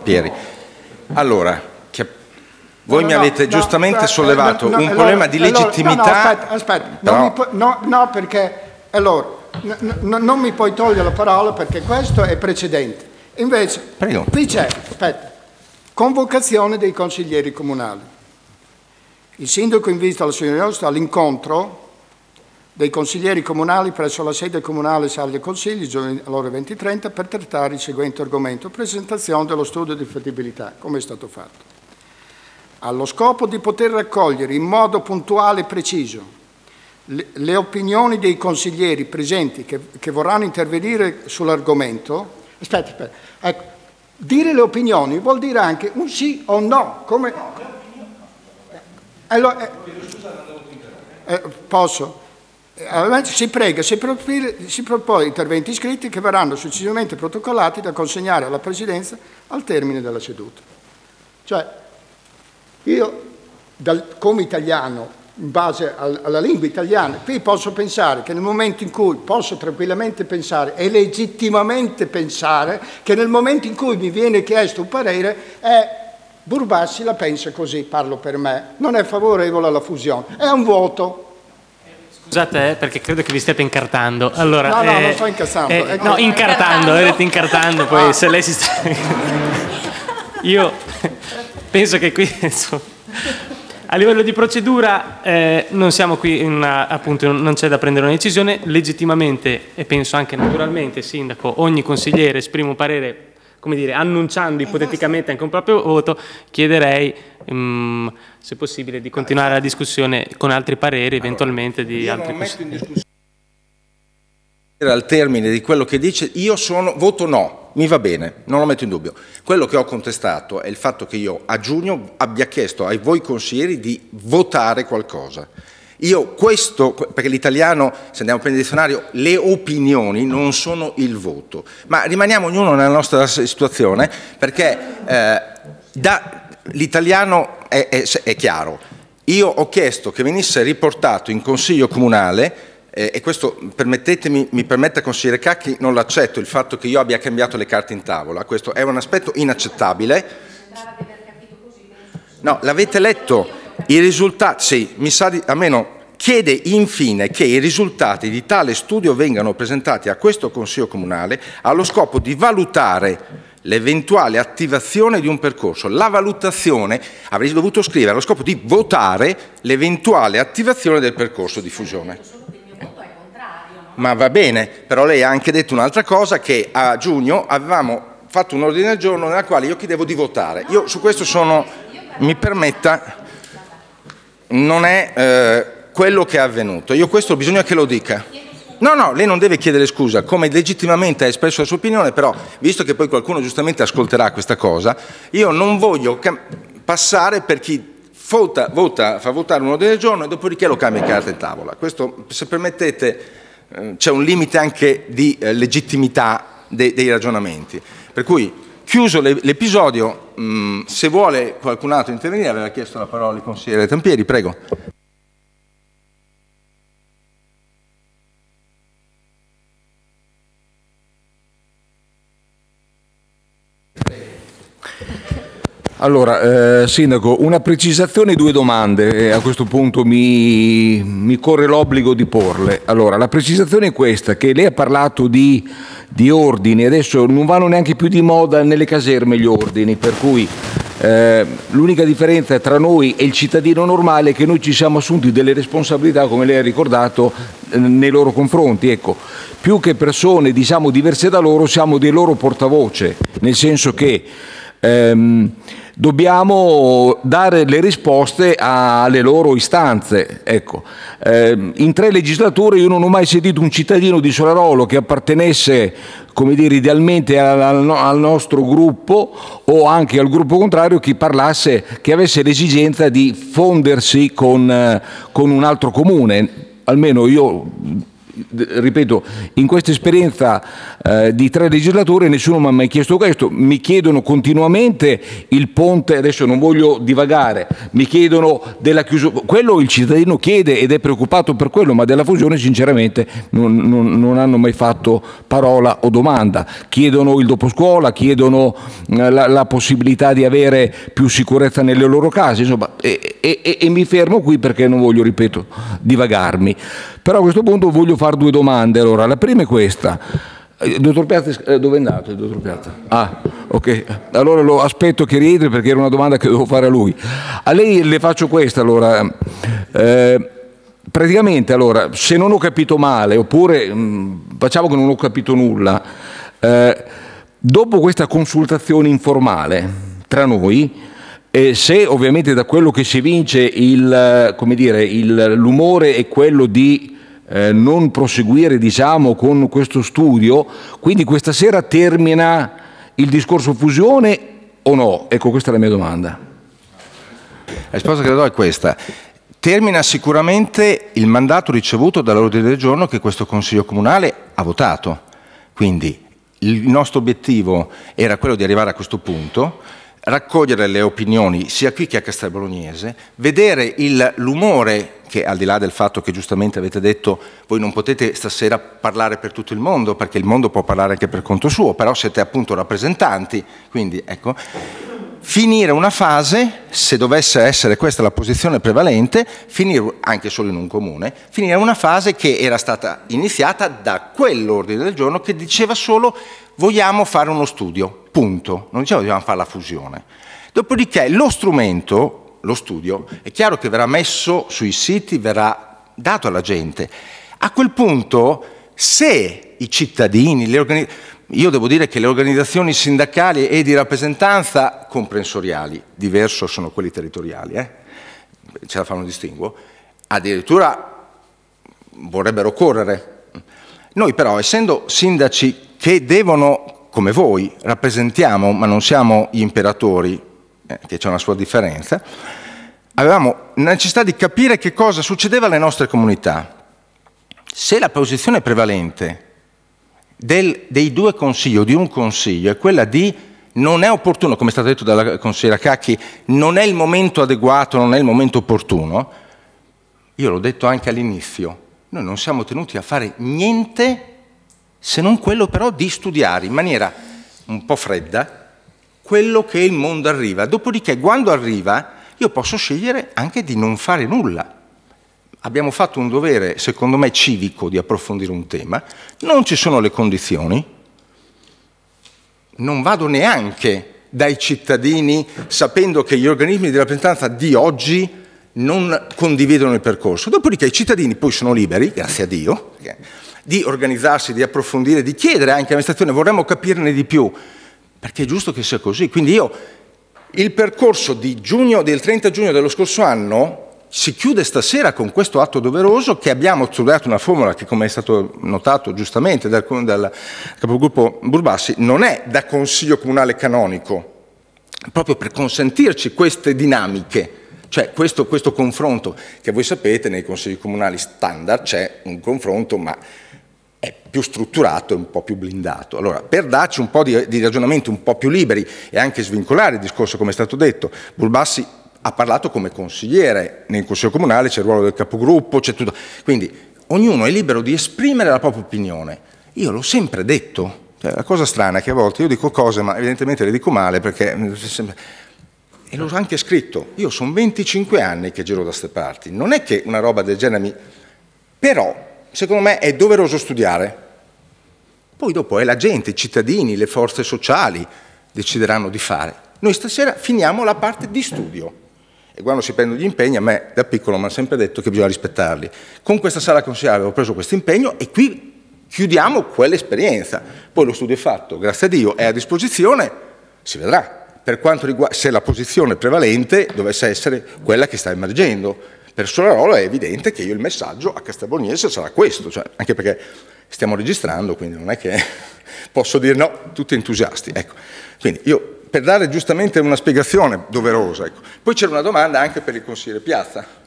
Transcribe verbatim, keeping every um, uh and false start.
Pieri. Allora, che voi no, mi no, avete no, giustamente no, sollevato no, no, un allora, problema di legittimità. Allora, no, no, aspetta, aspetta. Però... Non mi pu- no, no, perché allora n- n- non mi puoi togliere la parola perché questo è precedente. Invece, Prego. qui c'è, aspetta, convocazione dei consiglieri comunali. Il sindaco invita la signora all'incontro dei consiglieri comunali presso la sede comunale Sala dei Consigli, alle ore venti e trenta, per trattare il seguente argomento: presentazione dello studio di fattibilità, come è stato fatto. Allo scopo di poter raccogliere in modo puntuale e preciso le, le opinioni dei consiglieri presenti che, che vorranno intervenire sull'argomento. Aspetta, aspetta, ecco, dire le opinioni vuol dire anche un sì o no, come... Allora, eh, eh, posso? Allora, si prega, si, propone, si propone interventi scritti che verranno successivamente protocollati da consegnare alla Presidenza al termine della seduta. Cioè, io dal, come italiano, in base al, alla lingua italiana, qui posso pensare che nel momento in cui, posso tranquillamente pensare e legittimamente pensare che nel momento in cui mi viene chiesto un parere è Burbassi la pensa così, parlo per me, non è favorevole alla fusione, è un voto. Scusate, eh, perché credo che vi stiate incartando. Allora, no, no, eh, non sto incazzando. Eh, Ecco. No, incartando, hai detto incartando, poi se lei si sta... Io penso che qui, insomma, a livello di procedura, eh, non siamo qui, in una, appunto, non c'è da prendere una decisione. Legittimamente, e penso anche naturalmente, Sindaco, ogni consigliere esprime un parere, come dire, annunciando ipoteticamente anche un proprio voto. Chiederei, um, se possibile, di continuare la discussione con altri pareri, eventualmente allora, di io altri non metto in discussione al termine di quello che dice, io sono, voto no, mi va bene, non lo metto in dubbio. Quello che ho contestato è il fatto che io a giugno abbia chiesto ai voi consiglieri di votare qualcosa. Io questo, perché l'italiano, se andiamo a prendere il dizionario, le opinioni non sono il voto, ma rimaniamo ognuno nella nostra situazione, perché eh, da, l'italiano è, è, è chiaro. Io ho chiesto che venisse riportato in Consiglio Comunale, eh, e questo, permettetemi, mi permette consigliere Cacchi, non l'accetto il fatto che io abbia cambiato le carte in tavola, questo è un aspetto inaccettabile. No, l'avete letto? I risultati, sì, mi sa di, almeno chiede infine che i risultati di tale studio vengano presentati a questo Consiglio Comunale allo scopo di valutare l'eventuale attivazione di un percorso. La valutazione avrei dovuto scrivere allo scopo di votare l'eventuale attivazione del percorso di fusione. Ma va bene, però lei ha anche detto un'altra cosa, che a giugno avevamo fatto un ordine del giorno nella quale io chiedevo di votare. Io su questo sono, mi permetta, non è eh, quello che è avvenuto. Io questo bisogna che lo dica. No, no, lei non deve chiedere scusa, come legittimamente ha espresso la sua opinione, però, visto che poi qualcuno giustamente ascolterà questa cosa, io non voglio passare per chi vota, vota, fa votare un ordine del giorno e dopodiché lo cambia in carta in tavola. Questo, se permettete, eh, c'è un limite anche di eh, legittimità de, dei ragionamenti. Per cui, chiuso l'episodio, mh, se vuole qualcun altro intervenire, aveva chiesto la parola il consigliere Tampieri, prego. Allora, eh, Sindaco, una precisazione e due domande, e a questo punto mi, mi corre l'obbligo di porle. Allora, la precisazione è questa, che lei ha parlato di, di ordini, adesso non vanno neanche più di moda nelle caserme gli ordini, per cui eh, l'unica differenza tra noi e il cittadino normale è che noi ci siamo assunti delle responsabilità, come lei ha ricordato, eh, nei loro confronti. Ecco, più che persone, diciamo, diverse da loro, siamo dei loro portavoce, nel senso che ehm, dobbiamo dare le risposte alle loro istanze. Ecco. Eh, in tre legislature io non ho mai sentito un cittadino di Solarolo che appartenesse, come dire, idealmente al, al nostro gruppo o anche al gruppo contrario che parlasse, che avesse l'esigenza di fondersi con, con un altro comune. Almeno io, ripeto, in questa esperienza eh, di tre legislatori e nessuno mi ha mai chiesto questo. Mi chiedono continuamente il ponte, adesso non voglio divagare, mi chiedono della chiusura, quello il cittadino chiede ed è preoccupato per quello, ma della fusione sinceramente non, non, non hanno mai fatto parola o domanda. Chiedono il doposcuola, chiedono eh, la, la possibilità di avere più sicurezza nelle loro case, insomma, e, e, e mi fermo qui perché non voglio, ripeto, divagarmi. Però a questo punto voglio fare due domande. Allora, la prima è questa. Il dottor Piazza, dove è andato il dottor Piazza? Ah, ok. Allora lo aspetto che rientri perché era una domanda che devo fare a lui. A lei le faccio questa, allora. Eh, praticamente, allora, se non ho capito male, oppure mh, facciamo che non ho capito nulla, eh, dopo questa consultazione informale tra noi, e se ovviamente da quello che si evince il, come dire, il, l'umore è quello di eh, non proseguire, diciamo, con questo studio, quindi questa sera termina il discorso fusione o no? Ecco, questa è la mia domanda. La risposta che le do è questa. Termina sicuramente il mandato ricevuto dall'ordine del giorno che questo Consiglio Comunale ha votato. Quindi il nostro obiettivo era quello di arrivare a questo punto, raccogliere le opinioni sia qui che a Castel Bolognese, vedere il, l'umore che, al di là del fatto che giustamente avete detto voi non potete stasera parlare per tutto il mondo, perché il mondo può parlare anche per conto suo, però siete appunto rappresentanti, quindi ecco, finire una fase, se dovesse essere questa la posizione prevalente, finire anche solo in un comune, finire una fase che era stata iniziata da quell'ordine del giorno che diceva solo vogliamo fare uno studio. Punto. Non diciamo che dobbiamo fare la fusione. Dopodiché lo strumento, lo studio, è chiaro che verrà messo sui siti, verrà dato alla gente. A quel punto, se i cittadini, le organizzazioni, io devo dire che le organizzazioni sindacali e di rappresentanza comprensoriali, diverso sono quelli territoriali, eh? Ce la fanno distinguo, addirittura vorrebbero correre. Noi però, essendo sindaci che devono, come voi, rappresentiamo, ma non siamo gli imperatori, eh, che c'è una sua differenza, avevamo necessità di capire che cosa succedeva alle nostre comunità. Se la posizione prevalente del, dei due consigli o di un consiglio è quella di non è opportuno, come è stato detto dalla consigliera Cacchi, non è il momento adeguato, non è il momento opportuno, io l'ho detto anche all'inizio, noi non siamo tenuti a fare niente se non quello però di studiare in maniera un po' fredda quello che il mondo arriva. Dopodiché, quando arriva, io posso scegliere anche di non fare nulla. Abbiamo fatto un dovere, secondo me, civico di approfondire un tema, non ci sono le condizioni, non vado neanche dai cittadini sapendo che gli organismi di rappresentanza di oggi non condividono il percorso. Dopodiché i cittadini poi sono liberi, grazie a Dio, di organizzarsi, di approfondire, di chiedere anche all'amministrazione, vorremmo capirne di più, perché è giusto che sia così. Quindi io, il percorso di giugno, del trenta giugno dello scorso anno, si chiude stasera con questo atto doveroso che abbiamo studiato una formula che, come è stato notato giustamente dal, dal capogruppo Burbassi, non è da Consiglio Comunale canonico, proprio per consentirci queste dinamiche. Cioè questo, questo confronto, che voi sapete nei consigli comunali standard c'è un confronto ma è più strutturato e un po' più blindato. Allora, per darci un po' di, di ragionamenti un po' più liberi e anche svincolare il discorso, come è stato detto, Burbassi ha parlato come consigliere, nel consiglio comunale c'è il ruolo del capogruppo, c'è tutto. Quindi ognuno è libero di esprimere la propria opinione. Io l'ho sempre detto, cioè, la cosa strana è che a volte io dico cose ma evidentemente le dico male perché... E l'ho anche scritto, io sono venticinque anni che giro da ste parti, non è che una roba del genere mi... Però, secondo me, è doveroso studiare. Poi dopo è la gente, i cittadini, le forze sociali decideranno di fare. Noi stasera finiamo la parte di studio. E quando si prendono gli impegni, a me da piccolo mi hanno sempre detto che bisogna rispettarli. Con questa sala consigliare avevo preso questo impegno e qui chiudiamo quell'esperienza. Poi lo studio è fatto, grazie a Dio, è a disposizione, si vedrà. Per quanto riguarda, se la posizione prevalente dovesse essere quella che sta emergendo. Per Solarola è evidente che io il messaggio a Castel Bolognese sarà questo, cioè, anche perché stiamo registrando, quindi non è che posso dire no, tutti entusiasti. Ecco. Quindi io, per dare giustamente una spiegazione doverosa, ecco. Poi c'era una domanda anche per il consigliere Piazza.